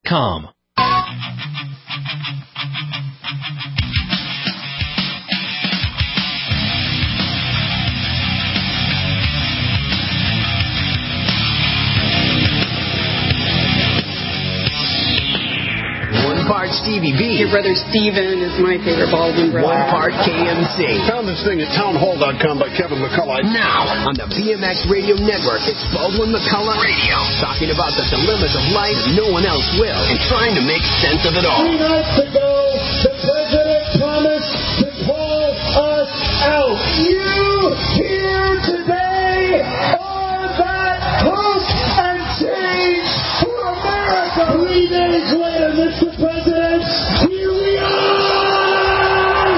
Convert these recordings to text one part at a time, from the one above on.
BizTV.com. Part Stevie B. Your brother Steven is my favorite Baldwin brother. One part KMC. Found this thing at townhall.com by Kevin McCullough. Now, on the BMX Radio Network, it's Baldwin McCullough Radio. Talking about the dilemmas of life no one else will, and trying to make sense of it all. 3 nights ago, the president promised to pull us out. You here today are that hope and change for America. 3 days later, Mr. President, here we are!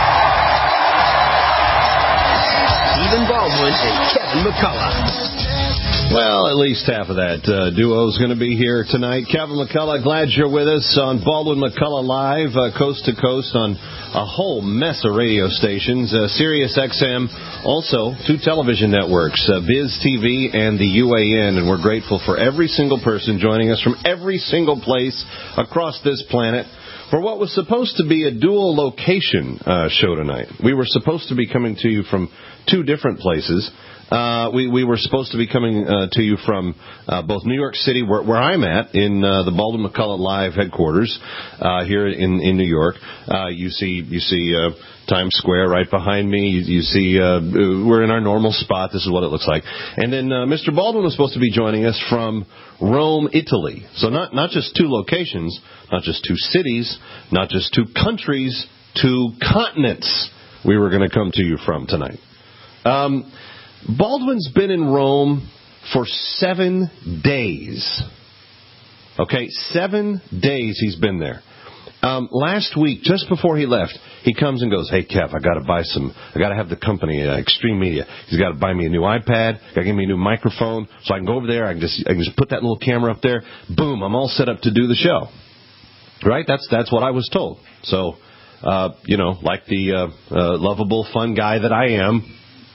Stephen Baldwin and Kevin McCullough. Well, at least half of that duo is going to be here tonight. Kevin McCullough, glad you're with us on Baldwin McCullough Live, coast to coast on a whole mess of radio stations. Sirius XM, also 2 television networks, Biz TV and the UAN. And we're grateful for every single person joining us from every single place across this planet for what was supposed to be a dual location show tonight. We were supposed to be coming to you from 2 different places. We were supposed to be coming to you from both New York City, where I'm at, in the Baldwin McCullough Live headquarters here in New York. You see Times Square right behind me. You see we're in our normal spot. This is what it looks like. And then Mr. Baldwin was supposed to be joining us from Rome, Italy. So not just 2 locations, not just 2 cities, not just 2 countries, 2 continents we were going to come to you from tonight. Baldwin's been in Rome for 7 days. Okay, 7 days he's been there. Last week, just before he left, he comes and goes, "Hey, Kev, I got to have the company, Extreme Media. He's got to buy me a new iPad, got to give me a new microphone, so I can go over there, I can just put that little camera up there. Boom, I'm all set up to do the show." Right? That's what I was told. So, like the lovable, fun guy that I am,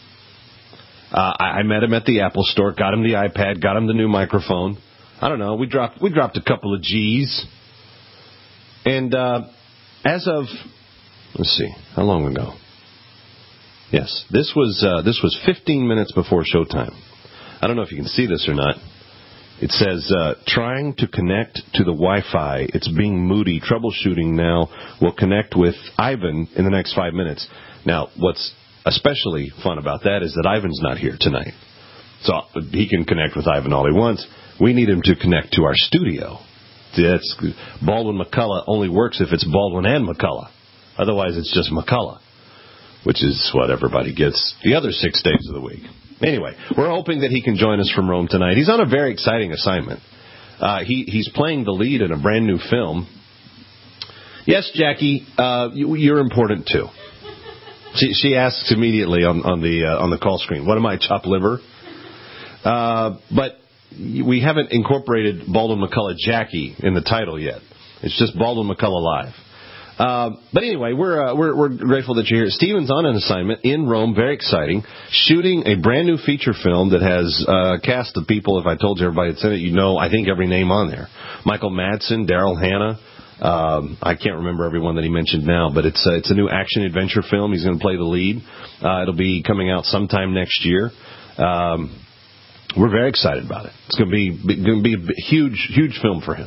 I met him at the Apple Store, got him the iPad, got him the new microphone. I don't know, we dropped a couple of G's. And as of, let's see, how long ago? Yes, this was 15 minutes before showtime. I don't know if you can see this or not. It says, trying to connect to the Wi-Fi. It's being moody. Troubleshooting now. Will connect with Ivan in the next 5 minutes. Now, what's especially fun about that is that Ivan's not here tonight. So he can connect with Ivan all he wants. We need him to connect to our studio. That's Baldwin McCullough only works if it's Baldwin and McCullough. Otherwise, it's just McCullough, which is what everybody gets the other 6 days of the week. Anyway, we're hoping that he can join us from Rome tonight. He's on a very exciting assignment. He's playing the lead in a brand new film. Yes, Jackie, you're important too. She asks immediately on the call screen, "What am I, chopped liver?" But we haven't incorporated Baldwin McCullough Jackie in the title yet. It's just Baldwin McCullough Live. But anyway, we're grateful that you're here. Steven's on an assignment in Rome, very exciting, shooting a brand new feature film that has a cast of people. If I told you everybody that's in it, I think every name on there. Michael Madsen, Daryl Hannah. I can't remember everyone that he mentioned now, but it's a new action-adventure film. He's going to play the lead. It'll be coming out sometime next year. We're very excited about it. It's going to be a huge film for him.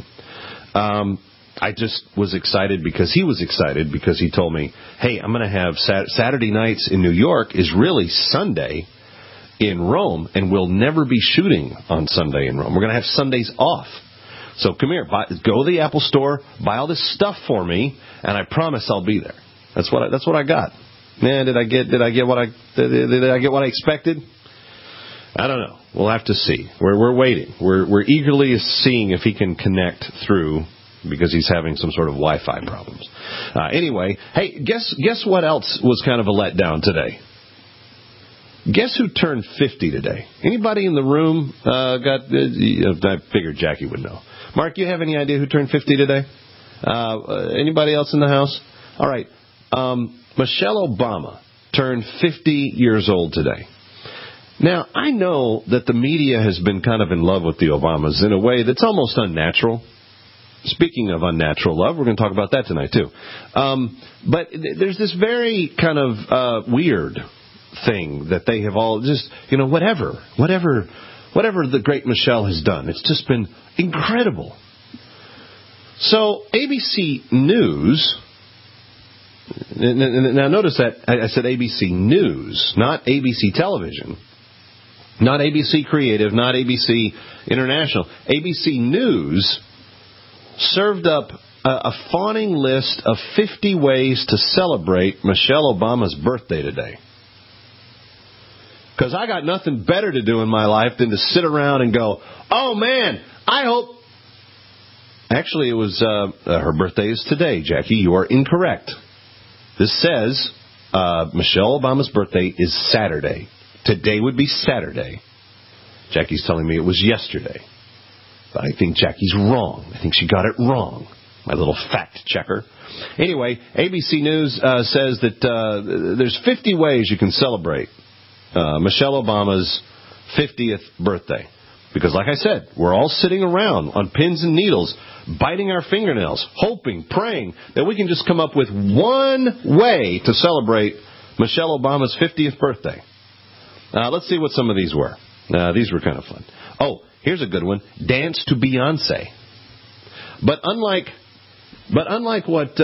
I just was excited because he was excited because he told me, "Hey, I'm going to have Saturday nights in New York is really Sunday in Rome, and we'll never be shooting on Sunday in Rome. We're going to have Sundays off. So come here, go to the Apple Store, buy all this stuff for me, and I promise I'll be there." That's what I got. Man, did I get what I expected? I don't know. We'll have to see. We're waiting. We're eagerly seeing if he can connect through, because he's having some sort of Wi-Fi problems. Anyway, hey, guess what else was kind of a letdown today? Guess who turned 50 today? Anybody in the room I figured Jackie would know. Mark, you have any idea who turned 50 today? Anybody else in the house? All right. Michelle Obama turned 50 years old today. Now, I know that the media has been kind of in love with the Obamas in a way that's almost unnatural. Speaking of unnatural love, we're going to talk about that tonight, too. But there's this very kind of weird thing that they have all just, whatever the great Michelle has done. It's just been incredible. So ABC News, now notice that I said ABC News, not ABC Television, not ABC Creative, not ABC International. ABC News served up a fawning list of 50 ways to celebrate Michelle Obama's birthday today. Because I got nothing better to do in my life than to sit around and go, oh, man, I hope... Actually, it was her birthday is today, Jackie. You are incorrect. This says Michelle Obama's birthday is Saturday. Today would be Saturday. Jackie's telling me it was yesterday. But I think Jackie's wrong. I think she got it wrong. My little fact checker. Anyway, ABC News says that there's 50 ways you can celebrate Michelle Obama's 50th birthday. Because like I said, we're all sitting around on pins and needles, biting our fingernails, hoping, praying that we can just come up with one way to celebrate Michelle Obama's 50th birthday. Let's see what some of these were. These were kind of fun. Oh, here's a good one. Dance to Beyonce. But unlike unlike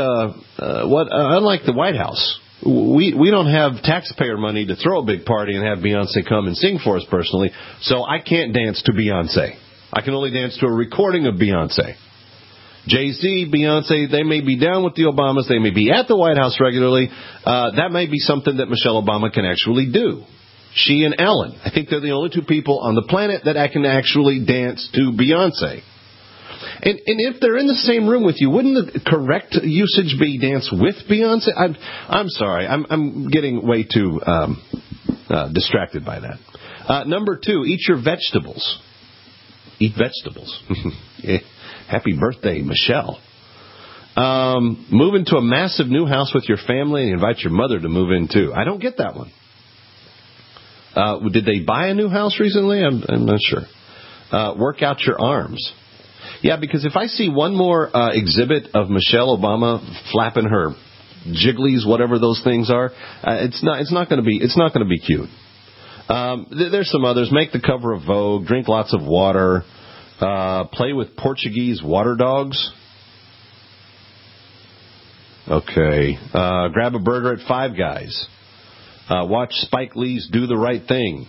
the White House, we don't have taxpayer money to throw a big party and have Beyonce come and sing for us personally, so I can't dance to Beyonce. I can only dance to a recording of Beyonce. Jay-Z, Beyonce, they may be down with the Obamas, they may be at the White House regularly. That may be something that Michelle Obama can actually do. She and Ellen. I think they're the only two people on the planet that I can actually dance to Beyonce. And if they're in the same room with you, wouldn't the correct usage be dance with Beyonce? I'm sorry. I'm getting way too distracted by that. Number 2, eat your vegetables. Eat vegetables. Happy birthday, Michelle. Move into a massive new house with your family and invite your mother to move in, too. I don't get that one. Did they buy a new house recently? I'm not sure. Work out your arms. Yeah, because if I see one more exhibit of Michelle Obama flapping her jigglies, whatever those things are, it's not going to be cute. There's some others. Make the cover of Vogue. Drink lots of water. Play with Portuguese water dogs. Okay. Grab a burger at Five Guys. Watch Spike Lee's Do the Right Thing.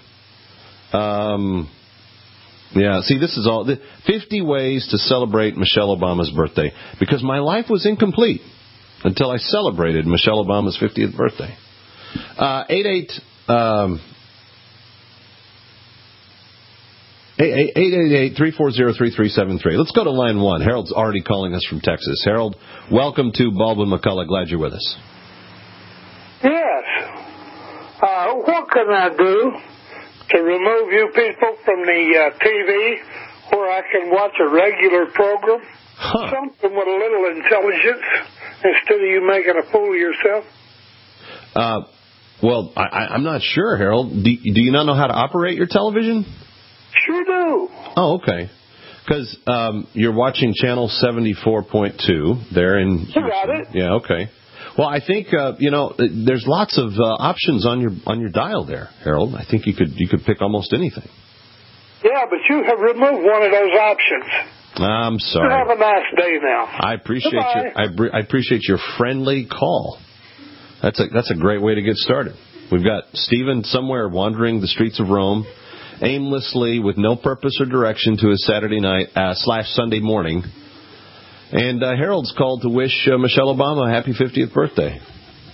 Yeah, see, this is all 50 ways to celebrate Michelle Obama's birthday, because my life was incomplete until I celebrated Michelle Obama's 50th birthday. 888-340-3373. Let's go to line 1. Harold's already calling us from Texas. Harold, welcome to Baldwin McCullough. Glad you're with us. Yes. What can I do to remove you people from the TV where I can watch a regular program? Something with a little intelligence instead of you making a fool of yourself? Well, I'm not sure, Harold. Do you not know how to operate your television? Sure do. Oh, okay. Because you're watching channel 74.2 there in Houston. You got it. Yeah, okay. Well, I think there's lots of options on your dial there, Harold. I think you could pick almost anything. Yeah, but you have removed one of those options. I'm sorry. You have a nice day now. I appreciate your friendly call. That's a great way to get started. We've got Stephen somewhere wandering the streets of Rome, aimlessly with no purpose or direction to his Saturday night / Sunday morning. And Harold's called to wish Michelle Obama a happy 50th birthday.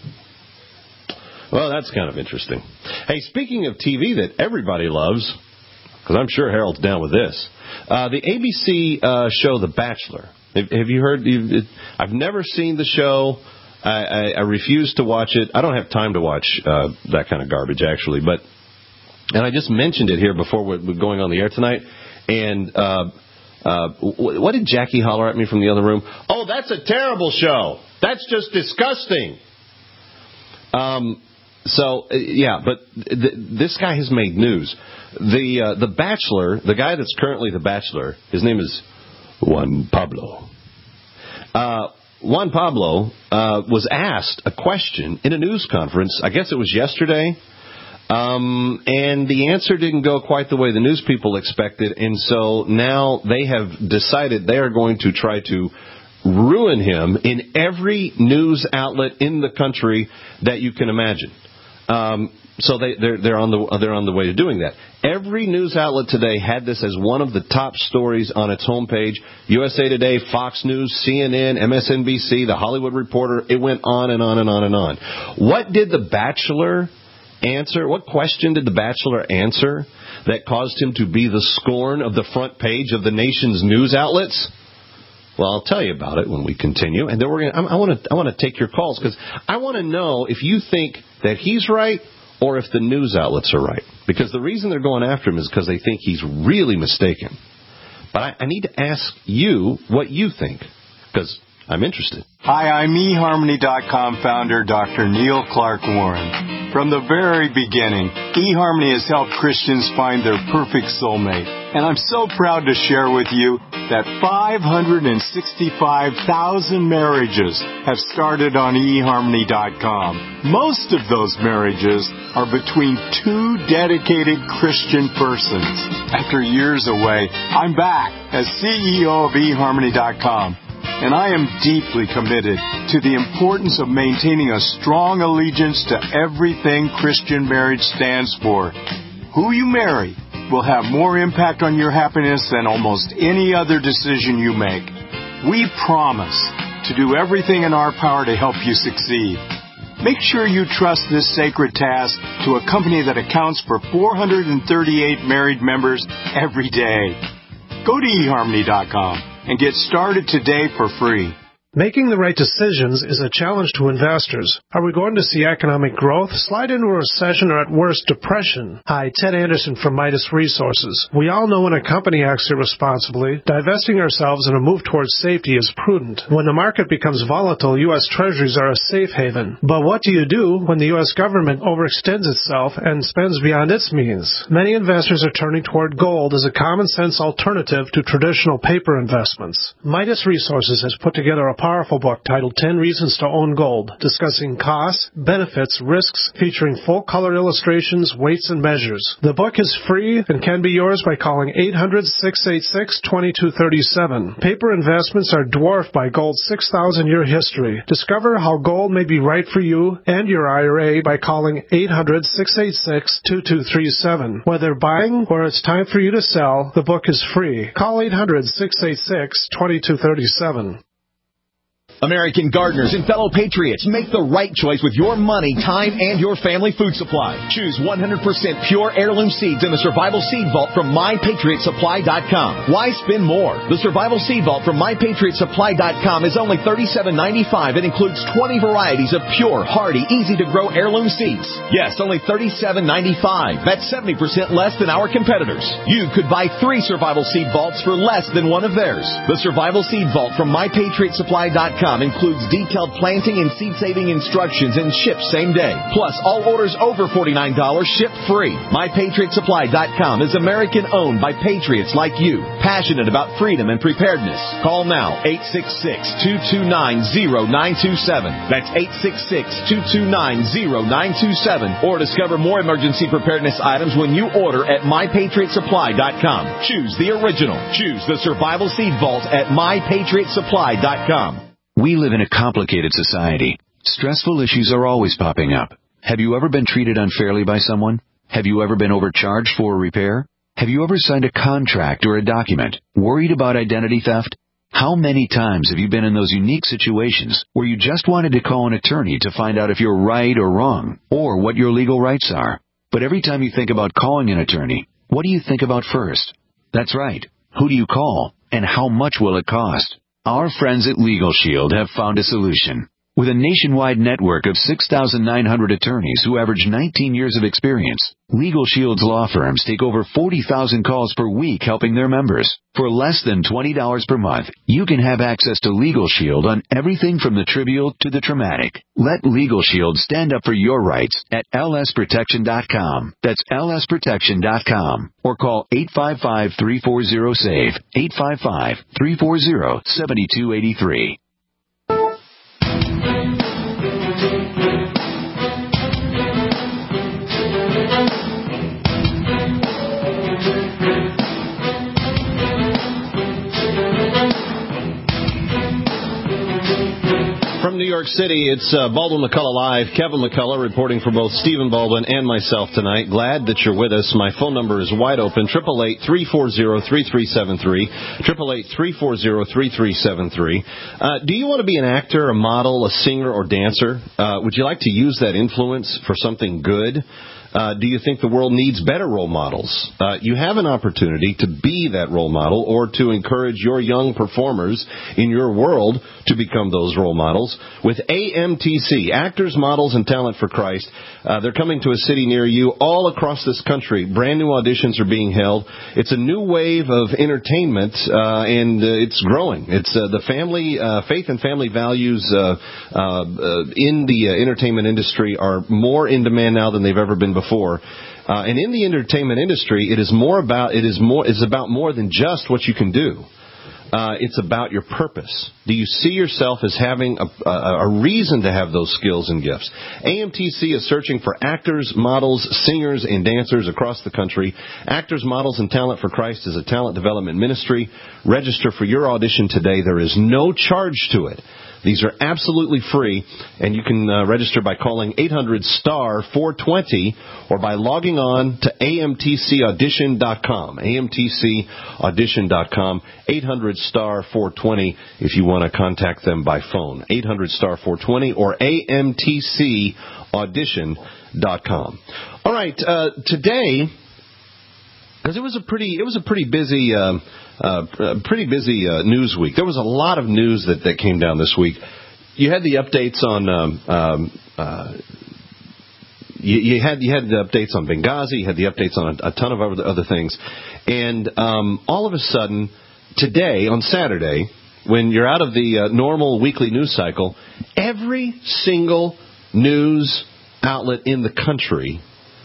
Well, that's kind of interesting. Hey, speaking of TV that everybody loves, because I'm sure Harold's down with this, the ABC show The Bachelor. Have you heard? I've never seen the show. I refuse to watch it. I don't have time to watch that kind of garbage, actually. And I just mentioned it here before we're going on the air tonight. And what did Jackie holler at me from the other room? Oh, that's a terrible show. That's just disgusting. But this guy has made news. The Bachelor, the guy that's currently The Bachelor, his name is Juan Pablo. Juan Pablo was asked a question in a news conference. I guess it was yesterday. And the answer didn't go quite the way the news people expected, and so now they have decided they are going to try to ruin him in every news outlet in the country that you can imagine. So they're on the way to doing that. Every news outlet today had this as one of the top stories on its homepage. USA Today, Fox News, CNN, MSNBC, The Hollywood Reporter. It went on and on and on and on. What did The Bachelor answer? What question did The Bachelor answer that caused him to be the scorn of the front page of the nation's news outlets? Well, I'll tell you about it when we continue, and then I want to take your calls because I want to know if you think that he's right or if the news outlets are right. Because the reason they're going after him is because they think he's really mistaken. But I need to ask you what you think, because I'm interested. Hi, I'm eHarmony.com founder Dr. Neil Clark Warren. From the very beginning, eHarmony has helped Christians find their perfect soulmate. And I'm so proud to share with you that 565,000 marriages have started on eHarmony.com. Most of those marriages are between two dedicated Christian persons. After years away, I'm back as CEO of eHarmony.com. And I am deeply committed to the importance of maintaining a strong allegiance to everything Christian marriage stands for. Who you marry will have more impact on your happiness than almost any other decision you make. We promise to do everything in our power to help you succeed. Make sure you trust this sacred task to a company that accounts for 438 married members every day. Go to eHarmony.com and get started today for free. Making the right decisions is a challenge to investors. Are we going to see economic growth, slide into a recession, or at worst, depression? Hi, Ted Anderson from Midas Resources. We all know when a company acts irresponsibly, divesting ourselves in a move towards safety is prudent. When the market becomes volatile, U.S. Treasuries are a safe haven. But what do you do when the U.S. government overextends itself and spends beyond its means? Many investors are turning toward gold as a common-sense alternative to traditional paper investments. Midas Resources has put together a powerful book titled 10 Reasons to Own Gold, discussing costs, benefits, risks, featuring full-color illustrations, weights, and measures. The book is free and can be yours by calling 800-686-2237. Paper investments are dwarfed by gold's 6,000-year history. Discover how gold may be right for you and your IRA by calling 800-686-2237. Whether buying or it's time for you to sell, the book is free. Call 800-686-2237. American gardeners and fellow patriots, make the right choice with your money, time, and your family food supply. Choose 100% pure heirloom seeds in the Survival Seed Vault from MyPatriotSupply.com. Why spend more? The Survival Seed Vault from MyPatriotSupply.com is only $37.95 and includes 20 varieties of pure, hardy, easy-to-grow heirloom seeds. Yes, only $37.95. That's 70% less than our competitors. You could buy 3 Survival Seed Vaults for less than one of theirs. The Survival Seed Vault from MyPatriotSupply.com includes detailed planting and seed-saving instructions and ships same day. Plus, all orders over $49 ship free. MyPatriotSupply.com is American-owned by patriots like you, passionate about freedom and preparedness. Call now, 866-229-0927. That's 866-229-0927. Or discover more emergency preparedness items when you order at MyPatriotSupply.com. Choose the original. Choose the Survival Seed Vault at MyPatriotSupply.com. We live in a complicated society. Stressful issues are always popping up. Have you ever been treated unfairly by someone? Have you ever been overcharged for a repair? Have you ever signed a contract or a document? Worried about identity theft? How many times have you been in those unique situations where you just wanted to call an attorney to find out if you're right or wrong, or what your legal rights are? But every time you think about calling an attorney, what do you think about first? That's right. Who do you call, and how much will it cost? Our friends at Legal Shield have found a solution. With a nationwide network of 6,900 attorneys who average 19 years of experience, Legal Shield's law firms take over 40,000 calls per week helping their members. For less than $20 per month, you can have access to Legal Shield on everything from the trivial to the traumatic. Let Legal Shield stand up for your rights at lsprotection.com. That's lsprotection.com. Or call 855-340-SAVE, 855-340-7283. From New York City, it's Baldwin McCullough Live. Kevin McCullough reporting for both Stephen Baldwin and myself tonight. Glad that you're with us. My phone number is wide open, 888-340-3373, 888-340-3373. Do you want to be an actor, a model, a singer, or dancer? Would you like to use that influence for something good? Do you think the world needs better role models? You have an opportunity to be that role model or to encourage your young performers in your world to become those role models with AMTC, Actors, Models, and Talent for Christ. They're coming to a city near you all across this country. Brand new auditions are being held. It's a new wave of entertainment, and it's growing. It's the family, faith and family values in the entertainment industry are more in demand now than they've ever been before. And in the entertainment industry, it's about more than just what you can do. It's about your purpose. Do you see yourself as having a reason to have those skills and gifts? AMTC is searching for actors, models, singers, and dancers across the country. Actors, Models, and Talent for Christ is a talent development ministry. Register for your audition today. There is no charge to it. These are absolutely free, and you can register by calling 800-STAR-420 or by logging on to AMTCaudition.com, AMTCaudition.com, 800-STAR-420 if you want to contact them by phone, 800-STAR-420 or AMTCaudition.com. All right, today, because it was a pretty busy news week. There was a lot of news that came down this week. You had the updates on you had the updates on Benghazi. You had the updates on a ton of other things, and all of a sudden today on Saturday, when you're out of the normal weekly news cycle, every single news outlet in the country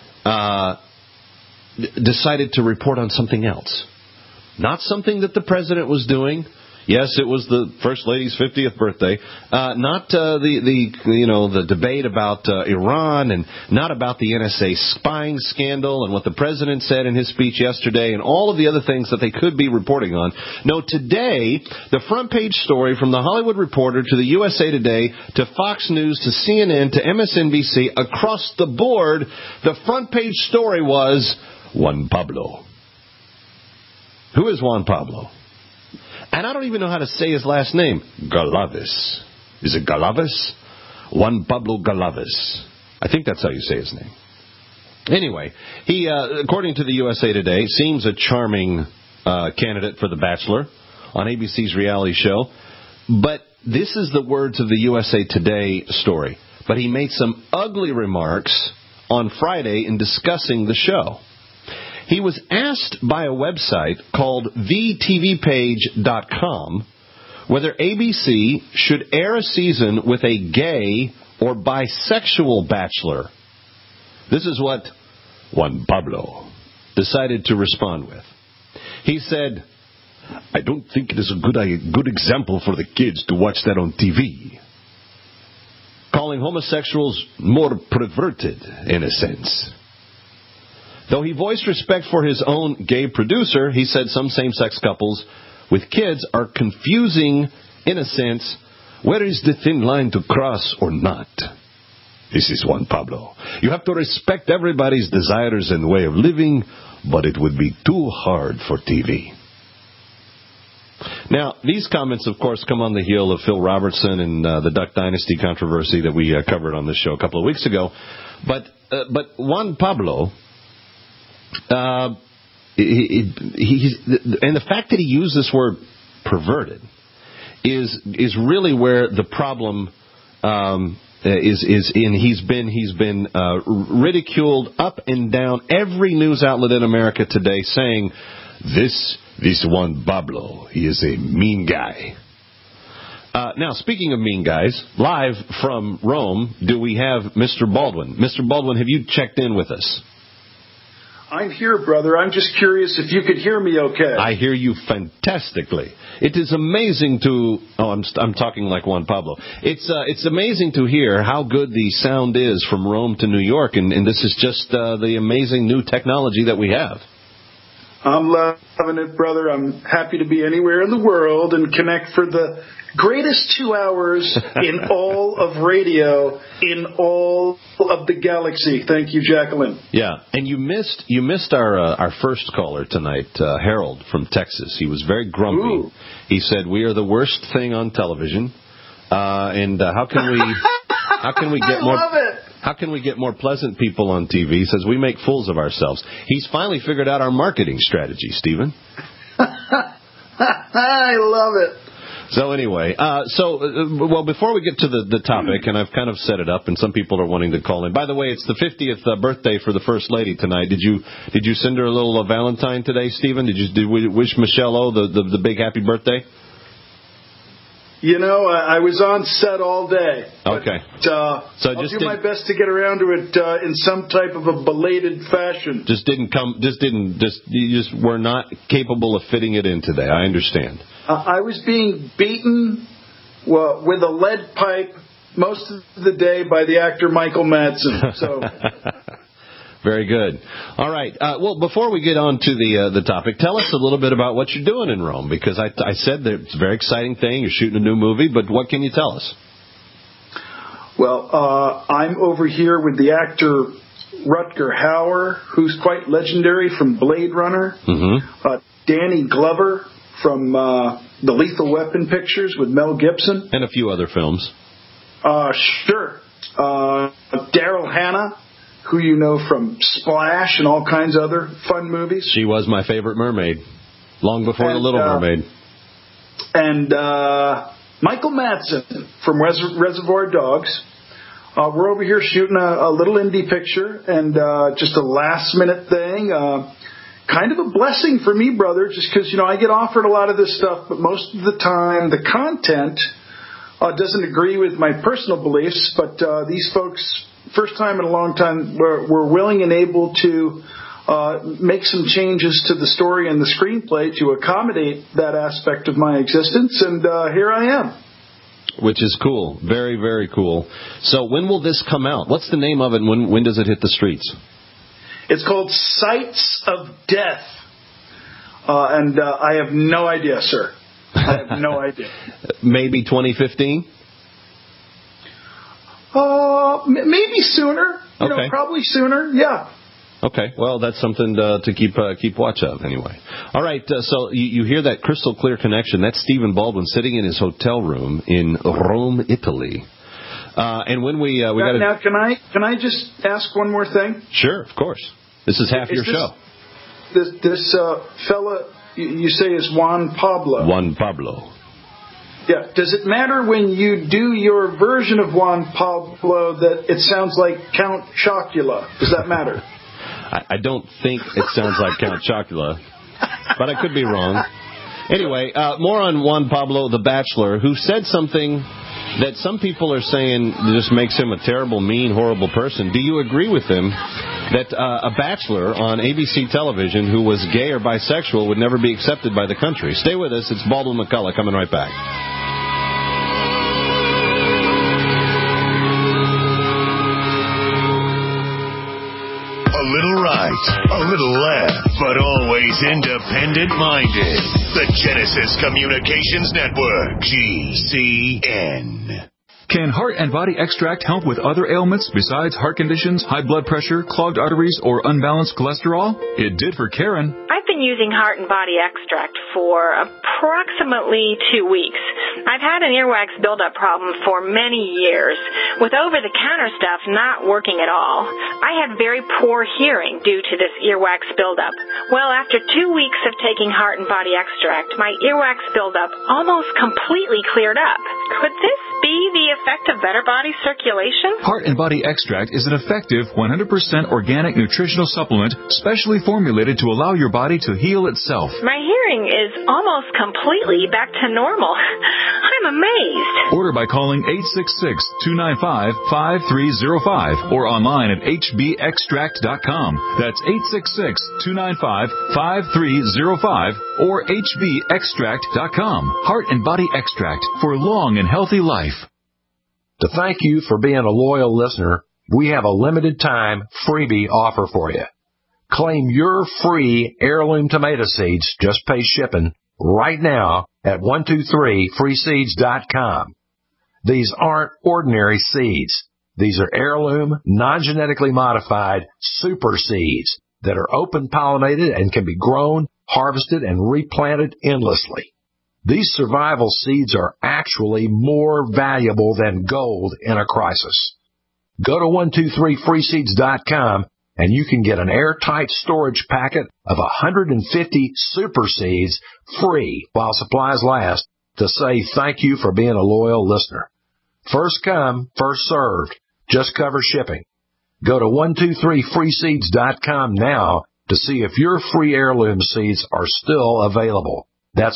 decided to report on something else. Not something that the president was doing. Yes, it was the First Lady's 50th birthday. Not the debate about Iran, and not about the NSA spying scandal and what the president said in his speech yesterday and all of the other things that they could be reporting on. No, today, the front page story from the Hollywood Reporter to the USA Today to Fox News to CNN to MSNBC, across the board, the front page story was Juan Pablo. Who is Juan Pablo? And I don't even know how to say his last name. Galavis. Is it Galavis? Juan Pablo Galavis. I think that's how you say his name. Anyway, he, according to the USA Today, seems a charming candidate for The Bachelor on ABC's reality show. But this is the words of the USA Today story. But he made some ugly remarks on Friday in discussing the show. He was asked by a website called thetvpage.com whether ABC should air a season with a gay or bisexual bachelor. This is what Juan Pablo decided to respond with. He said, "I don't think it is a good example for the kids to watch that on TV. Calling homosexuals more perverted, in a sense." Though he voiced respect for his own gay producer, he said some same-sex couples with kids are confusing, in a sense, where is the thin line to cross or not. This is Juan Pablo. You have to respect everybody's desires and way of living, but it would be too hard for TV. Now, these comments, of course, come on the heel of Phil Robertson and the Duck Dynasty controversy that we covered on this show a couple of weeks ago. But Juan Pablo... and the fact that he used this word perverted is really where the problem is in. He's been ridiculed up and down every news outlet in America today, saying this Juan Pablo, he is a mean guy. Now, speaking of mean guys, live from Rome, do we have Mr. Baldwin? Mr. Baldwin, have you checked in with us? I'm here, brother. I'm just curious if you could hear me okay. I hear you fantastically. It is amazing to... I'm talking like Juan Pablo. It's amazing to hear how good the sound is from Rome to New York, and this is just the amazing new technology that we have. I'm loving it, brother. I'm happy to be anywhere in the world and connect for the greatest 2 hours in all of radio, in all of the galaxy. Thank you, Jacqueline. Yeah, and you missed our first caller tonight, Harold from Texas. He was very grumpy. Ooh. He said, "We are the worst thing on television, and how can we get more? I love it. How can we get more pleasant people on TV?" He says, "We make fools of ourselves." He's finally figured out our marketing strategy, Stephen. I love it. So anyway, well, before we get to the topic, and I've kind of set it up, and some people are wanting to call in. By the way, it's the 50th birthday for the First Lady tonight. Did you send her a little Valentine today, Stephen? Did we wish Michelle O the big happy birthday? You know, I was on set all day. Okay. But, I'll do my best to get around to it in some type of a belated fashion. You just were not capable of fitting it in today. I understand. I was being beaten with a lead pipe most of the day by the actor Michael Madsen. So. Very good. All right. Well, before we get on to the topic, tell us a little bit about what you're doing in Rome, because I said that it's a very exciting thing. You're shooting a new movie, but what can you tell us? Well, I'm over here with the actor Rutger Hauer, who's quite legendary from Blade Runner. Mm-hmm. Danny Glover from the Lethal Weapon pictures with Mel Gibson. And a few other films. Sure. Daryl Hannah, who you know from Splash and all kinds of other fun movies. She was my favorite mermaid, long before The Little Mermaid. And Michael Madsen from Reservoir Dogs. We're over here shooting a little indie picture, and just a last-minute thing. Kind of a blessing for me, brother, just because, I get offered a lot of this stuff, but most of the time the content doesn't agree with my personal beliefs, but these folks, first time in a long time, were willing and able to make some changes to the story and the screenplay to accommodate that aspect of my existence, and here I am. Which is cool. Very, very cool. So when will this come out? What's the name of it, and when does it hit the streets? It's called Sights of Death, and I have no idea, sir. I have no idea. Maybe 2015? Maybe sooner. Okay. Probably sooner. Yeah. Okay. Well, that's something to keep watch of anyway. All right. So you hear that crystal clear connection? That's Stephen Baldwin sitting in his hotel room in Rome, Italy. And when we got now, can I just ask one more thing? Sure, of course. This is half your show. This fella you say is Juan Pablo. Juan Pablo. Yeah. Does it matter when you do your version of Juan Pablo that it sounds like Count Chocula? Does that matter? I don't think it sounds like Count Chocula, but I could be wrong. Anyway, more on Juan Pablo, the Bachelor, who said something that some people are saying just makes him a terrible, mean, horrible person. Do you agree with him that a bachelor on ABC television who was gay or bisexual would never be accepted by the country? Stay with us. It's Baldwin McCullough coming right back. A little right, a little left, but always independent-minded. The Genesis Communications Network, GCN. Can Heart and Body Extract help with other ailments besides heart conditions, high blood pressure, clogged arteries, or unbalanced cholesterol? It did for Karen. I've been using Heart and Body Extract for approximately 2 weeks. I've had an earwax buildup problem for many years, with over-the-counter stuff not working at all. I had very poor hearing due to this earwax buildup. Well, after 2 weeks of taking Heart and Body Extract, my earwax buildup almost completely cleared up. Could this be the effect of better body circulation? Heart and Body Extract is an effective 100% organic nutritional supplement specially formulated to allow your body to heal itself. My hearing is almost completely back to normal. I'm amazed. Order by calling 866-295-5305 or online at hbextract.com. That's 866-295-5305 or hbextract.com. Heart and Body Extract for long and healthy life. To thank you for being a loyal listener, we have a limited time freebie offer for you. Claim your free heirloom tomato seeds. Just pay shipping right now at 123freeseeds.com. These aren't ordinary seeds. These are heirloom, non-genetically modified super seeds that are open-pollinated and can be grown, harvested, and replanted endlessly. These survival seeds are actually more valuable than gold in a crisis. Go to 123freeseeds.com and you can get an airtight storage packet of 150 super seeds free while supplies last to say thank you for being a loyal listener. First come, first served. Just cover shipping. Go to 123freeseeds.com now to see if your free heirloom seeds are still available. That's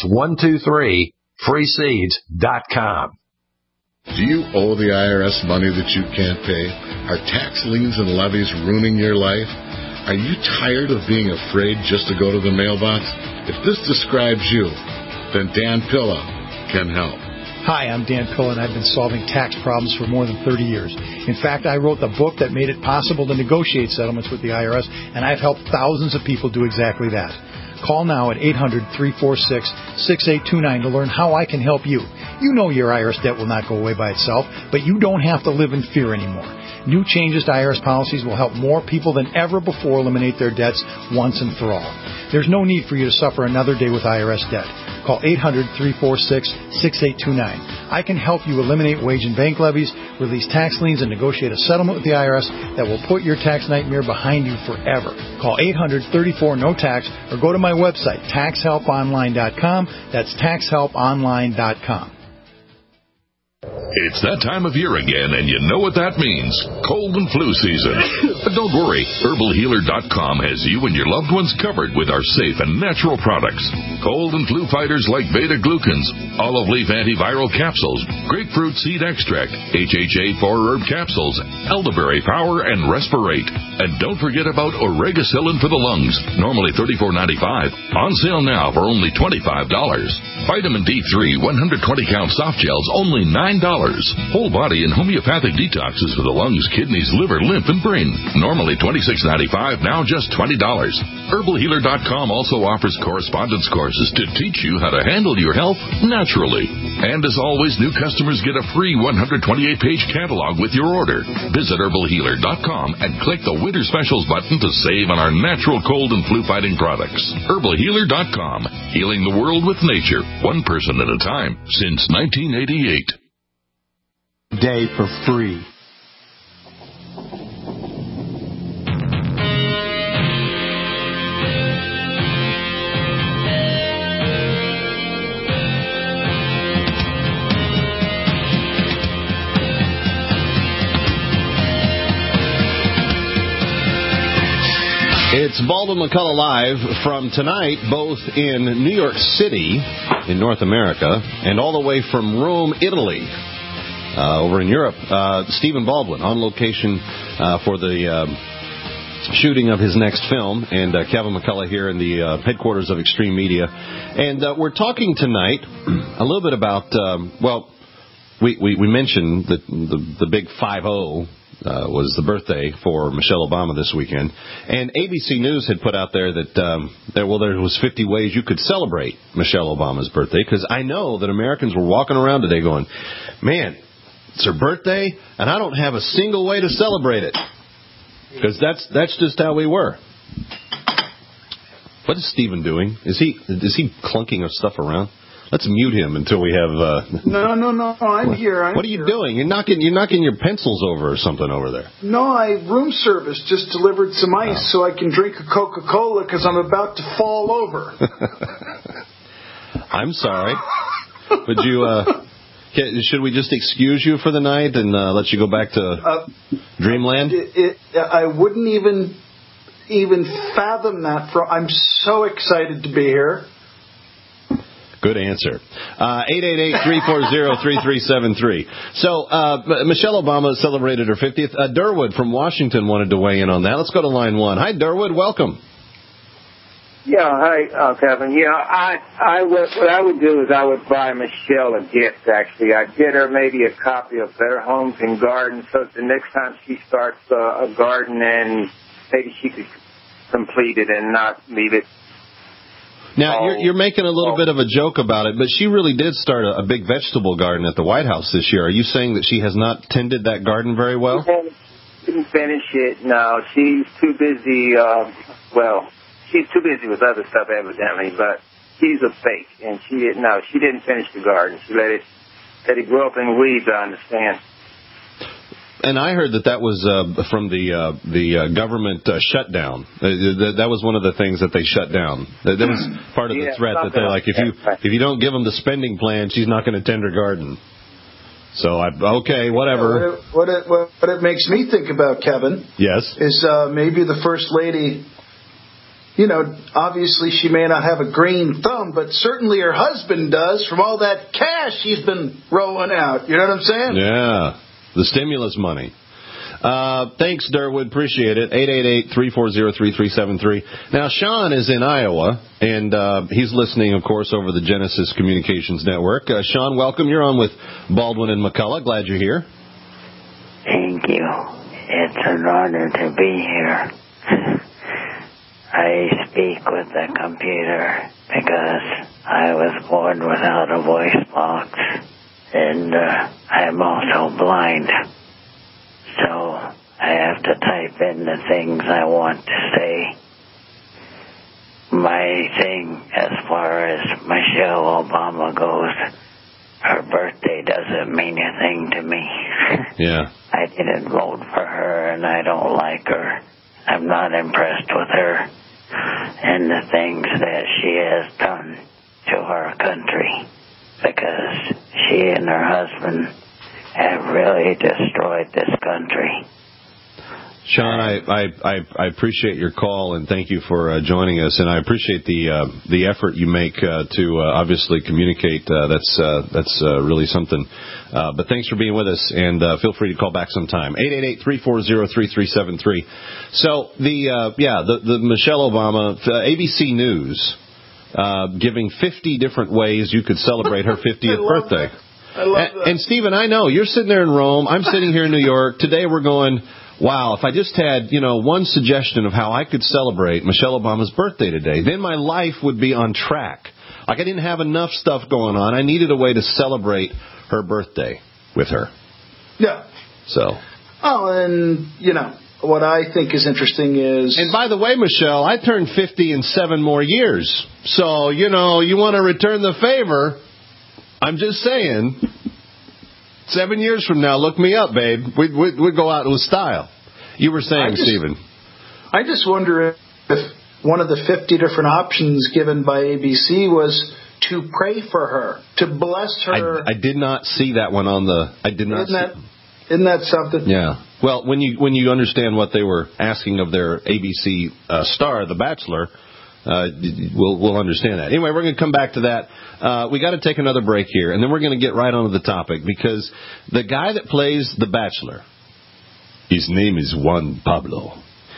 123freeseeds.com. Do you owe the IRS money that you can't pay? Are tax liens and levies ruining your life? Are you tired of being afraid just to go to the mailbox? If this describes you, then Dan Pilla can help. Hi, I'm Dan Pilla, and I've been solving tax problems for more than 30 years. In fact, I wrote the book that made it possible to negotiate settlements with the IRS, and I've helped thousands of people do exactly that. Call now at 800-346-6829 to learn how I can help you. You know your IRS debt will not go away by itself, but you don't have to live in fear anymore. New changes to IRS policies will help more people than ever before eliminate their debts once and for all. There's no need for you to suffer another day with IRS debt. Call 800-346-6829. I can help you eliminate wage and bank levies, release tax liens, and negotiate a settlement with the IRS that will put your tax nightmare behind you forever. Call 800-34-NO-TAX or go to my website, taxhelponline.com. That's taxhelponline.com. It's that time of year again, and you know what that means. Cold and flu season. But don't worry. HerbalHealer.com has you and your loved ones covered with our safe and natural products. Cold and flu fighters like beta-glucans, olive leaf antiviral capsules, grapefruit seed extract, HHA 4-herb capsules, elderberry power, and respirate. And don't forget about Oregacillin for the lungs, normally $34.95. On sale now for only $25. Vitamin D3 120-count soft gels, only $9. Whole body and homeopathic detoxes for the lungs, kidneys, liver, lymph, and brain. Normally $26.95, now just $20. HerbalHealer.com also offers correspondence courses to teach you how to handle your health naturally. And as always, new customers get a free 128-page catalog with your order. Visit HerbalHealer.com and click the Winter Specials button to save on our natural cold and flu-fighting products. HerbalHealer.com, healing the world with nature, one person at a time, since 1988. Day for free. It's Baldwin McCullough Live from tonight, both in New York City, in North America, and all the way from Rome, Italy. Over in Europe, Stephen Baldwin on location for the shooting of his next film, and Kevin McCullough here in the headquarters of Extreme Media. And we're talking tonight a little bit about, we mentioned that the big 5-0 was the birthday for Michelle Obama this weekend. And ABC News had put out there that there was 50 ways you could celebrate Michelle Obama's birthday, because I know that Americans were walking around today going, man, it's her birthday, and I don't have a single way to celebrate it. Because that's just how we were. What is Stephen doing? Is he clunking our stuff around? Let's mute him until we have... No, I'm here. What are you doing? You're knocking your pencils over or something over there. No, room service just delivered some ice so I can drink a Coca-Cola because I'm about to fall over. I'm sorry. Would you... should we just excuse you for the night and let you go back to Dreamland? I wouldn't even fathom that. I'm so excited to be here. Good answer. 888-340-3373. So, Michelle Obama celebrated her 50th. Durwood from Washington wanted to weigh in on that. Let's go to line 1. Hi, Durwood. Welcome. Yeah, hi, Kevin. Yeah, what I would do is I would buy Michelle a gift, actually. I'd get her maybe a copy of Better Homes and Gardens, so the next time she starts a garden, and maybe she could complete it and not leave it. Now, you're making a little bit of a joke about it, but she really did start a big vegetable garden at the White House this year. Are you saying that she has not tended that garden very well? Didn't finish it. No, she's too busy. She's too busy with other stuff, evidently. But she's a fake, and she didn't finish the garden. She let it grow up in weeds. I understand. And I heard that was from the government shutdown. That was one of the things that they shut down. That was part of the threat that they're like, if you don't give them the spending plan, she's not going to tend her garden. So okay, whatever. What it makes me think about, Kevin, yes, is maybe the First Lady. You know, obviously she may not have a green thumb, but certainly her husband does from all that cash she's been rolling out. You know what I'm saying? Yeah. The stimulus money. Thanks, Durwood. Appreciate it. 888-340-3373. Now, Sean is in Iowa, and he's listening, of course, over the Genesis Communications Network. Sean, welcome. You're on with Baldwin and McCullough. Glad you're here. Thank you. It's an honor to be here. I speak with the computer because I was born without a voice box. And I'm also blind, so I have to type in the things I want to say. My thing, as far as Michelle Obama goes, her birthday doesn't mean a thing to me. Yeah. I didn't vote for her, and I don't like her. I'm not impressed with her and the things that she has done to our country, because she and her husband have really destroyed this country. Sean, I appreciate your call, and thank you for joining us. And I appreciate the effort you make to obviously communicate. That's really something. But thanks for being with us, and feel free to call back sometime. 888-340-3373. So the Michelle Obama ABC News giving 50 different ways you could celebrate her 50th birthday. I love that. And Stephen, I know you're sitting there in Rome. I'm sitting here in New York. Today we're going, wow, if I just had, one suggestion of how I could celebrate Michelle Obama's birthday today, then my life would be on track. Like I didn't have enough stuff going on. I needed a way to celebrate her birthday with her. Yeah. So. Oh, and, what I think is interesting is... And by the way, Michelle, I turned 50 in 7 more years. So, you want to return the favor. I'm just saying, 7 years from now, look me up, babe. We'd go out with style. You were saying, Stephen. I just wonder if one of the 50 different options given by ABC was to pray for her, to bless her. I did not see that one on the... I did not Isn't that something? Yeah. Well, when you understand what they were asking of their ABC star, The Bachelor, we'll understand that. Anyway, we're going to come back to that. We got to take another break here, and then we're going to get right on to the topic, because the guy that plays The Bachelor, his name is Juan Pablo.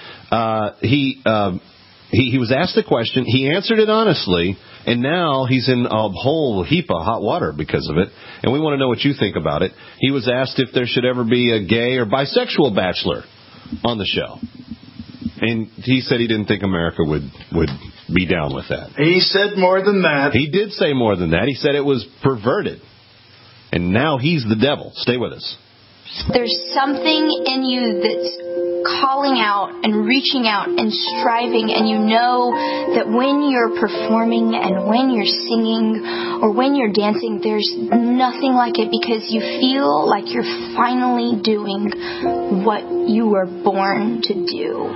He was asked a question. He answered it honestly, and now he's in a whole heap of hot water because of it. And we want to know what you think about it. He was asked if there should ever be a gay or bisexual bachelor on the show. And he said he didn't think America would be down with that. He said more than that. He did say more than that. He said it was perverted. And now he's the devil. Stay with us. There's something in you that's calling out and reaching out and striving, and you know that when you're performing and when you're singing or when you're dancing, there's nothing like it, because you feel like you're finally doing what you were born to do.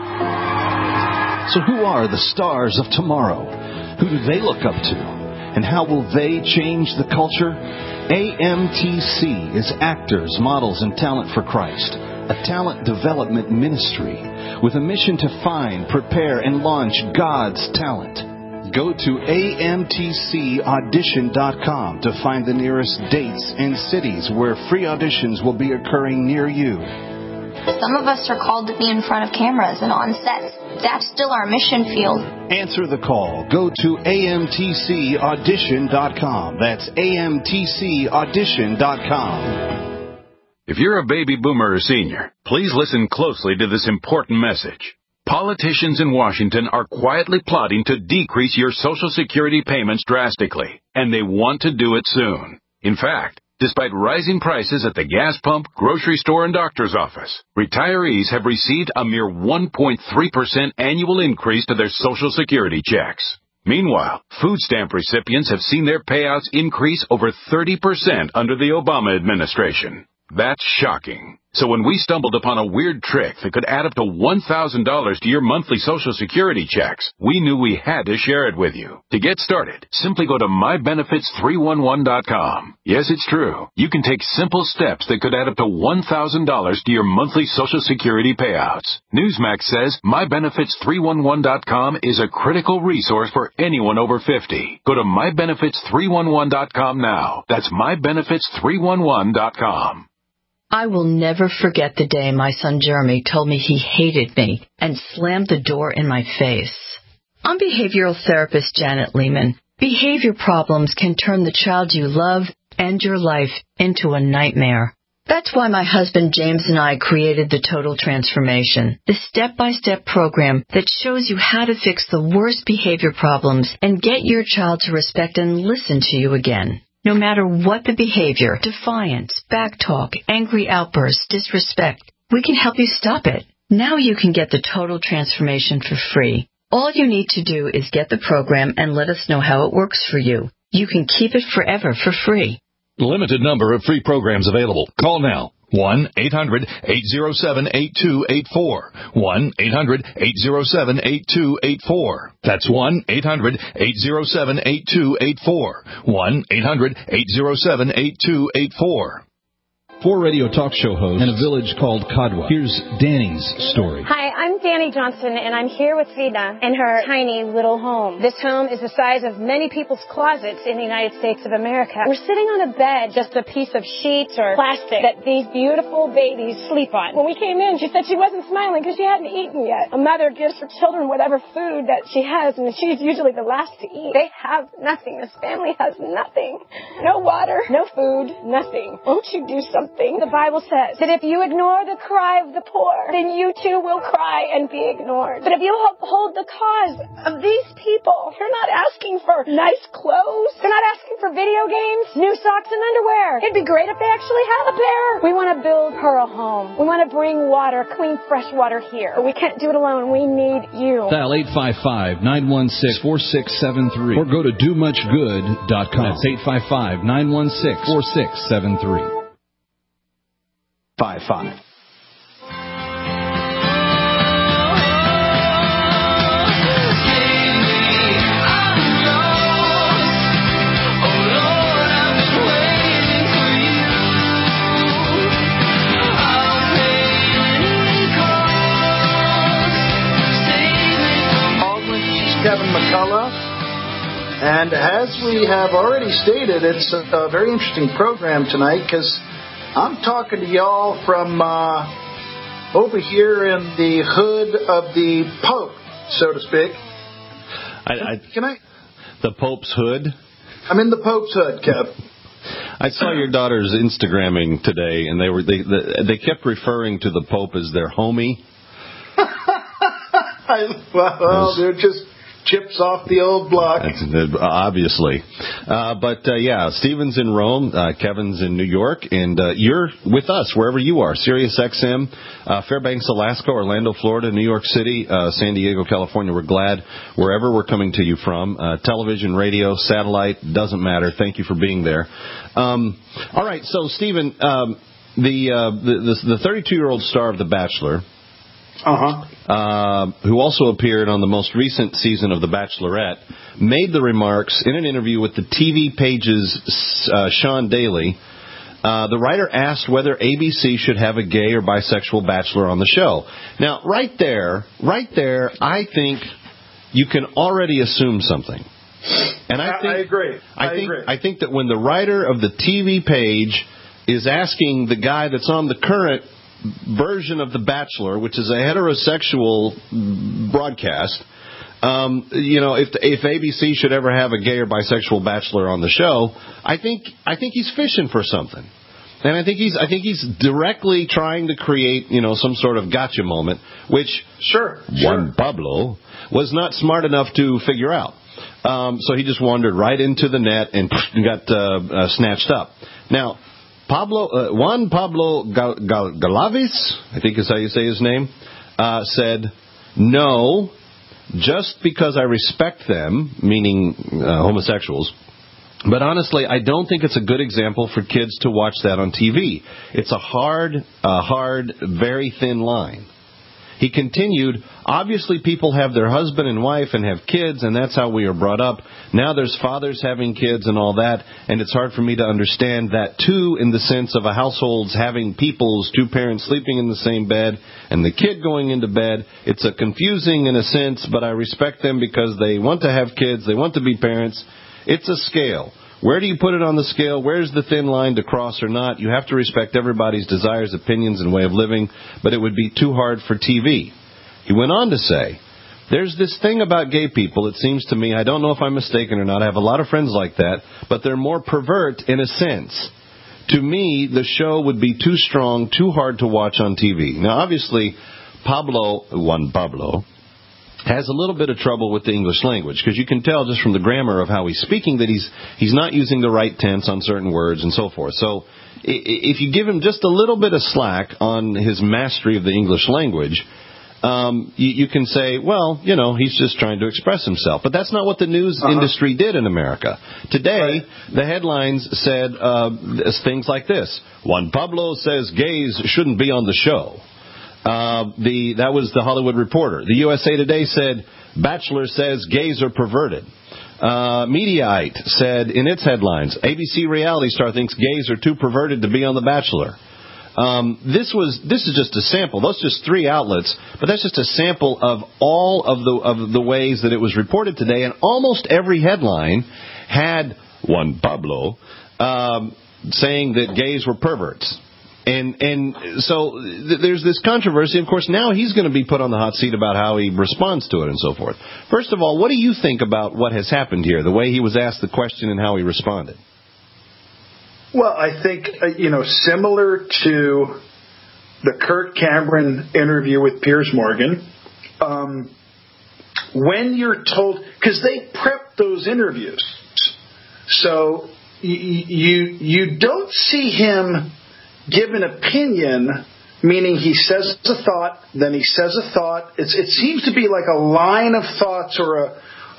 So who are the stars of tomorrow? Who do they look up to? And how will they change the culture? AMTC is Actors, Models, and Talent for Christ, a talent development ministry with a mission to find, prepare, and launch God's talent. Go to amtcaudition.com to find the nearest dates and cities where free auditions will be occurring near you. Some of us are called to be in front of cameras and on sets. That's still our mission field. Answer the call. Go to amtcaudition.com. That's amtcaudition.com. If you're a baby boomer or senior, please listen closely to this important message. Politicians in Washington are quietly plotting to decrease your Social Security payments drastically, and they want to do it soon. In fact, despite rising prices at the gas pump, grocery store, and doctor's office, retirees have received a mere 1.3% annual increase to their Social Security checks. Meanwhile, food stamp recipients have seen their payouts increase over 30% under the Obama administration. That's shocking. So when we stumbled upon a weird trick that could add up to $1,000 to your monthly Social Security checks, we knew we had to share it with you. To get started, simply go to mybenefits311.com. Yes, it's true. You can take simple steps that could add up to $1,000 to your monthly Social Security payouts. Newsmax says mybenefits311.com is a critical resource for anyone over 50. Go to mybenefits311.com now. That's mybenefits311.com. I will never forget the day my son Jeremy told me he hated me and slammed the door in my face. I'm behavioral therapist Janet Lehman. Behavior problems can turn the child you love and your life into a nightmare. That's why my husband James and I created the Total Transformation, the step-by-step program that shows you how to fix the worst behavior problems and get your child to respect and listen to you again. No matter what the behavior, defiance, backtalk, angry outbursts, disrespect, we can help you stop it. Now you can get the Total Transformation for free. All you need to do is get the program and let us know how it works for you. You can keep it forever for free. Limited number of free programs available. Call now. 1-800-807-8284. 1-800-807-8284. That's 1-800-807-8284. 1-800-807-8284. 4 radio talk show hosts in a village called Kadwa. Here's Danny's story. Hi, I'm Danny Johnson, and I'm here with Vida in her tiny little home. This home is the size of many people's closets in the United States of America. We're sitting on a bed, just a piece of sheets or plastic that these beautiful babies sleep on. When we came in, she said she wasn't smiling because she hadn't eaten yet. A mother gives her children whatever food that she has, and she's usually the last to eat. They have nothing. This family has nothing. No water, no food, nothing. Won't you do something? The Bible says that if you ignore the cry of the poor, then you too will cry and be ignored. But if you uphold the cause of these people, they're not asking for nice clothes. They're not asking for video games, new socks and underwear. It'd be great if they actually had a pair. We want to build her a home. We want to bring water, clean, fresh water here. But we can't do it alone. We need you. Dial 855-916-4673 or go to domuchgood.com. That's 855-916-4673. 55. Kevin McCullough, and as we have already stated, it's a very interesting program tonight because I'm talking to y'all from over here in the hood of the Pope, so to speak. Can I? The Pope's hood? I'm in the Pope's hood, Kev. I saw your daughters Instagramming today, and they kept referring to the Pope as their homie. Well, they're just chips off the old block. Obviously. Yeah, Stephen's in Rome, Kevin's in New York, and you're with us wherever you are. Sirius XM, Fairbanks, Alaska, Orlando, Florida, New York City, San Diego, California. We're glad wherever we're coming to you from. Television, radio, satellite, doesn't matter. Thank you for being there. All right, so Stephen, the 32-year-old star of The Bachelor, who also appeared on the most recent season of The Bachelorette, made the remarks in an interview with the TV Page's Sean Daly. The writer asked whether ABC should have a gay or bisexual bachelor on the show. Now, right there, I think you can already assume something. And I agree. I think that when the writer of the TV Page is asking the guy that's on the current version of The Bachelor, which is a heterosexual broadcast, if ABC should ever have a gay or bisexual bachelor on the show, I think he's fishing for something. And I think he's directly trying to create, some sort of gotcha moment, which Juan Pablo was not smart enough to figure out. So he just wandered right into the net and got snatched up. Now, Juan Pablo Galavis, I think is how you say his name, said, no, just because I respect them, meaning homosexuals, but honestly, I don't think it's a good example for kids to watch that on TV. It's a hard, very thin line. He continued, obviously people have their husband and wife and have kids, and that's how we are brought up. Now there's fathers having kids and all that, and it's hard for me to understand that, too, in the sense of a household's having people's two parents sleeping in the same bed and the kid going into bed. It's a confusing in a sense, but I respect them because they want to have kids, they want to be parents. It's a scale. Where do you put it on the scale? Where's the thin line to cross or not? You have to respect everybody's desires, opinions, and way of living, but it would be too hard for TV. He went on to say, there's this thing about gay people, it seems to me, I don't know if I'm mistaken or not, I have a lot of friends like that, but they're more pervert in a sense. To me, the show would be too strong, too hard to watch on TV. Now, obviously, Juan Pablo, has a little bit of trouble with the English language, because you can tell just from the grammar of how he's speaking that he's not using the right tense on certain words and so forth. So if you give him just a little bit of slack on his mastery of the English language, you can say, well, he's just trying to express himself. But that's not what the news industry did in America. Today, the headlines said things like this. Juan Pablo says gays shouldn't be on the show. That was the Hollywood Reporter. The USA Today said, Bachelor says gays are perverted. Mediaite said in its headlines, ABC reality star thinks gays are too perverted to be on The Bachelor. This is just a sample. Those are just 3 outlets, but that's just a sample of all of the ways that it was reported today, and almost every headline had Juan Pablo saying that gays were perverts. And so there's this controversy. Of course, now he's going to be put on the hot seat about how he responds to it and so forth. First of all, what do you think about what has happened here, the way he was asked the question and how he responded? Well, I think, similar to the Kirk Cameron interview with Piers Morgan, when you're told, because they prep those interviews, so you don't see him give an opinion, meaning he says a thought, then he says a thought. It seems to be like a line of thoughts or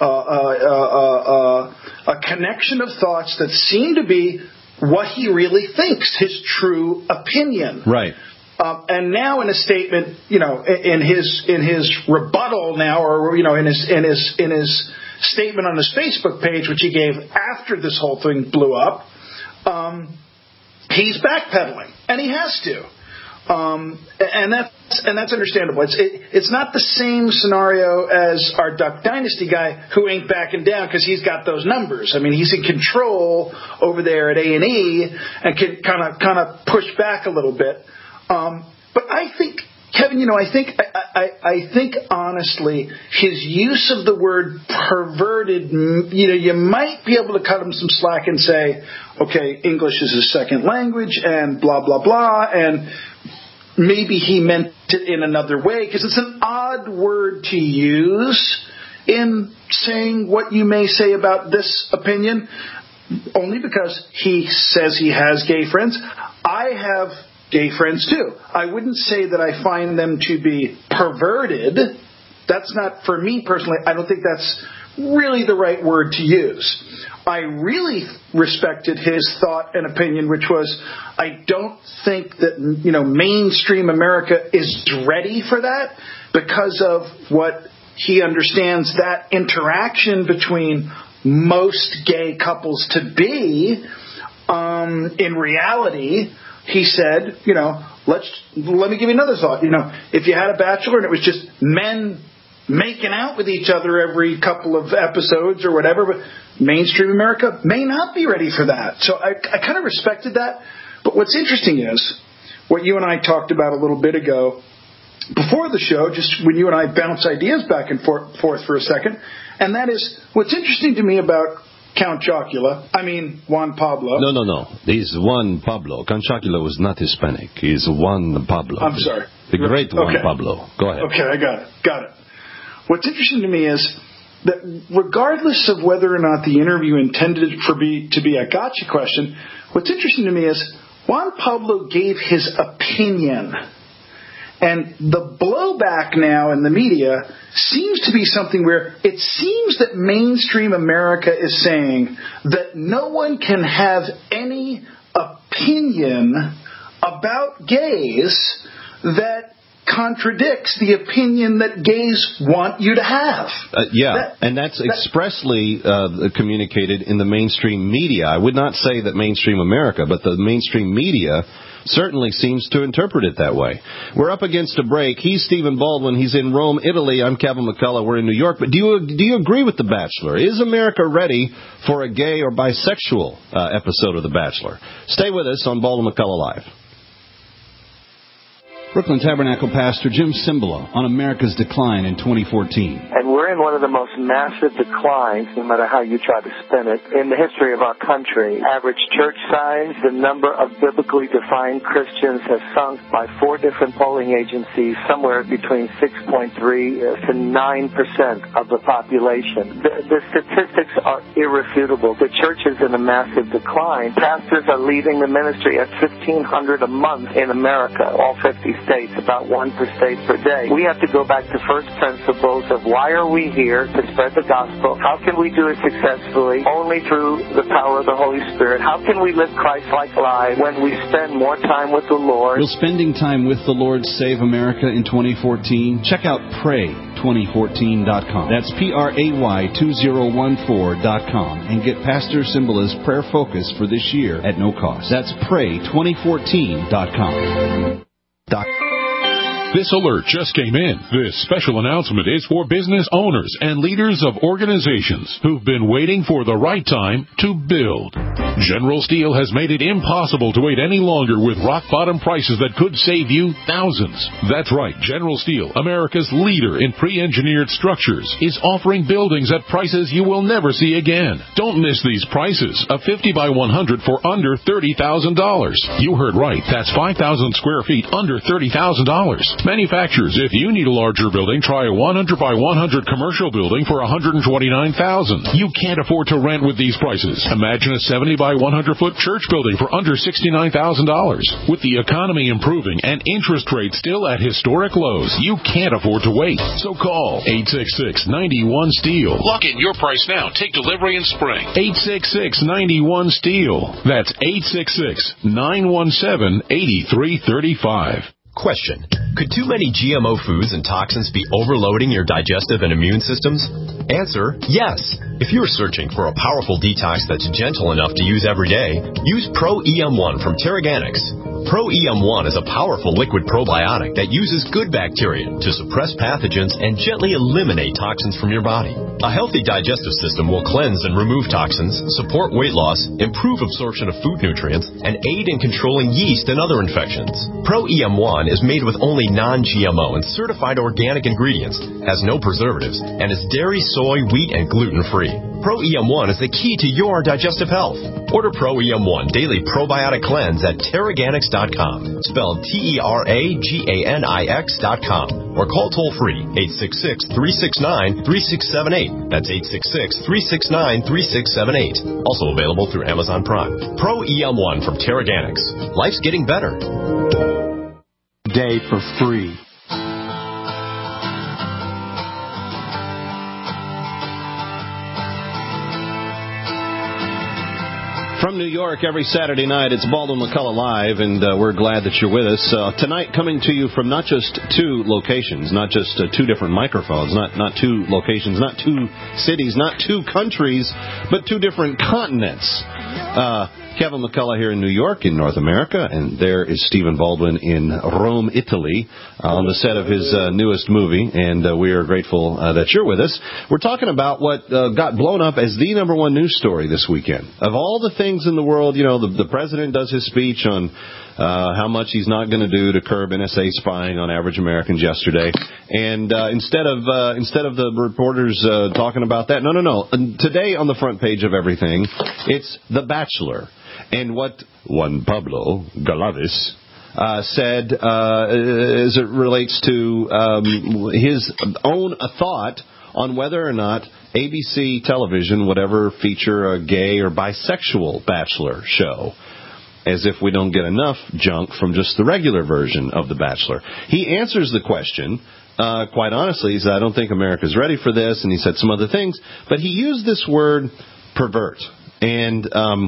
a connection of thoughts that seem to be what he really thinks, his true opinion. Right. And now in a statement, in his rebuttal now, or in his statement on his Facebook page, which he gave after this whole thing blew up, he's backpedaling, and he has to, and that's understandable. It's not the same scenario as our Duck Dynasty guy who ain't backing down because he's got those numbers. I mean, he's in control over there at A&E and can kind of push back a little bit. But I think, Kevin, I think honestly, his use of the word perverted, you might be able to cut him some slack and say, okay, English is his second language and blah, blah, blah, and maybe he meant it in another way, because it's an odd word to use in saying what you may say about this opinion, only because he says he has gay friends. I have gay friends too. I wouldn't say that I find them to be perverted. That's not, for me personally, I don't think that's really the right word to use. I really respected his thought and opinion, which was, I don't think that, mainstream America is ready for that because of what he understands that interaction between most gay couples to be. In reality, he said, let me give you another thought. If you had a Bachelor and it was just men making out with each other every couple of episodes or whatever, but mainstream America may not be ready for that. So I kind of respected that. But what's interesting is what you and I talked about a little bit ago before the show, just when you and I bounce ideas back and forth for a second, and that is what's interesting to me about Count Chocula. I mean, Juan Pablo. No. He's Juan Pablo. Count Chocula was not Hispanic. He's Juan Pablo. I'm sorry. The great Juan Pablo. Go ahead. Okay, I got it. What's interesting to me is that regardless of whether or not the interview intended to be a gotcha question, what's interesting to me is Juan Pablo gave his opinion. And the blowback now in the media seems to be something where it seems that mainstream America is saying that no one can have any opinion about gays that contradicts the opinion that gays want you to have. And that's expressly communicated in the mainstream media. I would not say that mainstream America, but the mainstream media certainly seems to interpret it that way. We're up against a break. He's Stephen Baldwin. He's in Rome, Italy. I'm Kevin McCullough. We're in New York. But do you agree with The Bachelor? Is America ready for a gay or bisexual episode of The Bachelor? Stay with us on Baldwin McCullough Live. Brooklyn Tabernacle Pastor Jim Cymbala on America's decline in 2014. And we're in one of the most massive declines, no matter how you try to spin it, in the history of our country. Average church size, the number of biblically defined Christians has sunk by 4 different polling agencies, somewhere between 6.3 to 9% of the population. The statistics are irrefutable. The church is in a massive decline. Pastors are leaving the ministry at $1,500 a month in America, all 50 states, about 1 per state per day. We have to go back to first principles of why are we here to spread the gospel? How can we do it successfully? Only through the power of the Holy Spirit. How can we live Christ-like lives when we spend more time with the Lord? Will spending time with the Lord save America in 2014? Check out pray2014.com. That's PRAY2014.com and get Pastor Cymbala's prayer focus for this year at no cost. That's pray2014.com. This alert just came in. This special announcement is for business owners and leaders of organizations who've been waiting for the right time to build. General Steel has made it impossible to wait any longer with rock-bottom prices that could save you thousands. That's right. General Steel, America's leader in pre-engineered structures, is offering buildings at prices you will never see again. Don't miss these prices. A 50 by 100 for under $30,000. You heard right. That's 5,000 square feet under $30,000. Manufacturers, if you need a larger building, try a 100 by 100 commercial building for $129,000. You can't afford to rent with these prices. Imagine a 70 by 100 foot church building for under $69,000. With the economy improving and interest rates still at historic lows, you can't afford to wait. So call 866-91-STEEL. Lock in your price now. Take delivery in spring. 866-91-STEEL. That's 866-917-8335. Question. Could too many GMO foods and toxins be overloading your digestive and immune systems? Answer, yes. If you're searching for a powerful detox that's gentle enough to use every day, use Pro-EM1 from Terraganics. Pro-EM1 is a powerful liquid probiotic that uses good bacteria to suppress pathogens and gently eliminate toxins from your body. A healthy digestive system will cleanse and remove toxins, support weight loss, improve absorption of food nutrients, and aid in controlling yeast and other infections. Pro-EM1 is made with only non-GMO and certified organic ingredients, has no preservatives, and is dairy, soy, wheat, and gluten-free. Pro-EM1 is the key to your digestive health. Order Pro-EM1 Daily Probiotic Cleanse at Terraganics.com, spelled TERAGANIX.com, or call toll-free 866-369-3678. That's 866-369-3678. Also available through Amazon Prime. Pro-EM1 from Terraganics. Life's getting better. Day for free. From New York every Saturday night, it's Baldwin McCullough Live, and we're glad that you're with us. Tonight, coming to you from not just 2 locations, not just 2 different microphones, not 2 locations, not 2 cities, not 2 countries, but 2 different continents. Kevin McCullough here in New York, in North America, and there is Stephen Baldwin in Rome, Italy, on the set of his newest movie, and we are grateful that you're with us. We're talking about what got blown up as the number one news story this weekend. Of all the things in the world, you know, the president does his speech on how much he's not going to do to curb NSA spying on average Americans yesterday. And instead of the reporters talking about that, no. Today on the front page of everything, it's The Bachelor. And what Juan Pablo Galavis said as it relates to his own thought on whether or not ABC television would ever feature a gay or bisexual Bachelor show. As if we don't get enough junk from just the regular version of The Bachelor. He answers the question, quite honestly. He said, I don't think America's ready for this, and he said some other things. But he used this word, pervert. And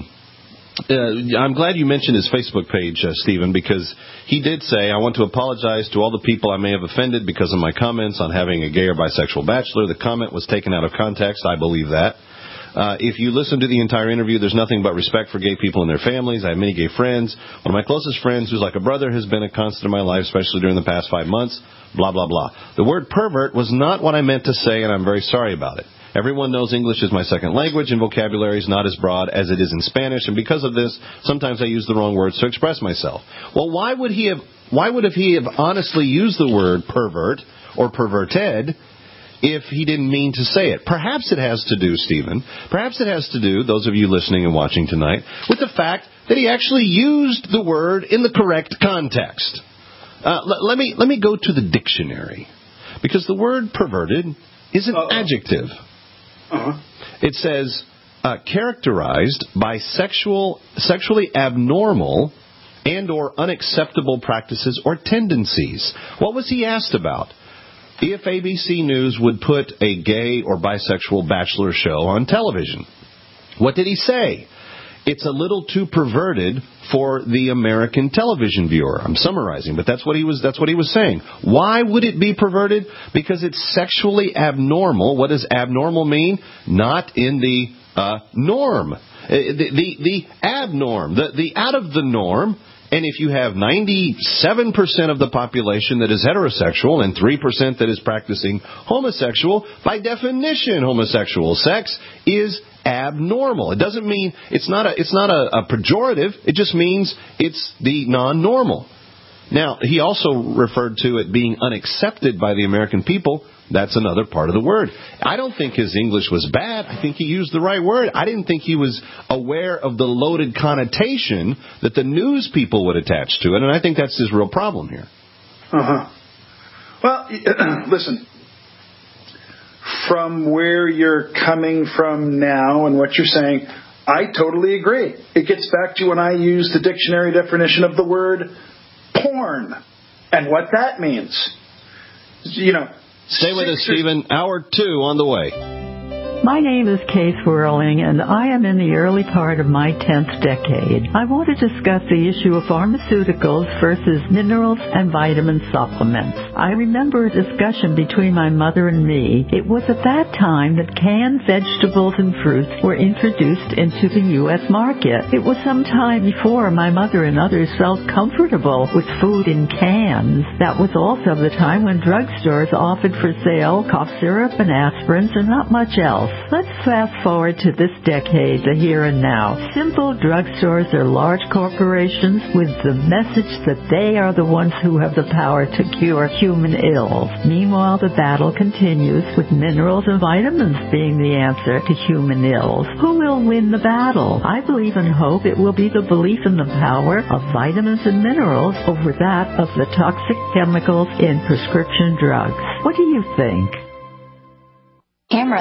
I'm glad you mentioned his Facebook page, Stephen, because he did say, I want to apologize to all the people I may have offended because of my comments on having a gay or bisexual bachelor. The comment was taken out of context. I believe that. If you listen to the entire interview, there's nothing but respect for gay people and their families. I have many gay friends. One of my closest friends, who's like a brother, has been a constant in my life, especially during the past 5 months, blah, blah, blah. The word pervert was not what I meant to say, and I'm very sorry about it. Everyone knows English is my second language, and vocabulary is not as broad as it is in Spanish, and because of this, sometimes I use the wrong words to express myself. Well, why would he have honestly used the word pervert or perverted if he didn't mean to say it? Perhaps it has to do, Stephen, those of you listening and watching tonight, with the fact that he actually used the word in the correct context. Let me go to the dictionary, because the word perverted is an adjective. It says, characterized by sexually abnormal and or unacceptable practices or tendencies. What was he asked about? If ABC News would put a gay or bisexual bachelor show on television. What did he say? It's a little too perverted for the American television viewer. I'm summarizing, but that's what he was saying. Why would it be perverted? Because it's sexually abnormal. What does abnormal mean? Not in the norm. The abnorm, the out of the norm. And if you have 97% of the population that is heterosexual and 3% that is practicing homosexual, by definition, homosexual sex is abnormal. It doesn't mean it's not a pejorative. It just means it's the non-normal. Now, he also referred to it being unaccepted by the American people. That's another part of the word. I don't think his English was bad. I think he used the right word. I didn't think he was aware of the loaded connotation that the news people would attach to it, and I think that's his real problem here. Well, listen, from where you're coming from now and what you're saying, I totally agree. It gets back to when I use the dictionary definition of the word porn and what that means. You know, stay with us, Stephen. Hour 2 on the way. My name is Kay Swirling, and I am in the early part of my 10th decade. I want to discuss the issue of pharmaceuticals versus minerals and vitamin supplements. I remember a discussion between my mother and me. It was at that time that canned vegetables and fruits were introduced into the U.S. market. It was some time before my mother and others felt comfortable with food in cans. That was also the time when drugstores offered for sale cough syrup and aspirins and not much else. Let's fast forward to this decade, the here and now. Simple drugstores are large corporations with the message that they are the ones who have the power to cure human ills. Meanwhile, the battle continues with minerals and vitamins being the answer to human ills. Who will win the battle? I believe and hope it will be the belief in the power of vitamins and minerals over that of the toxic chemicals in prescription drugs. What do you think? Camera.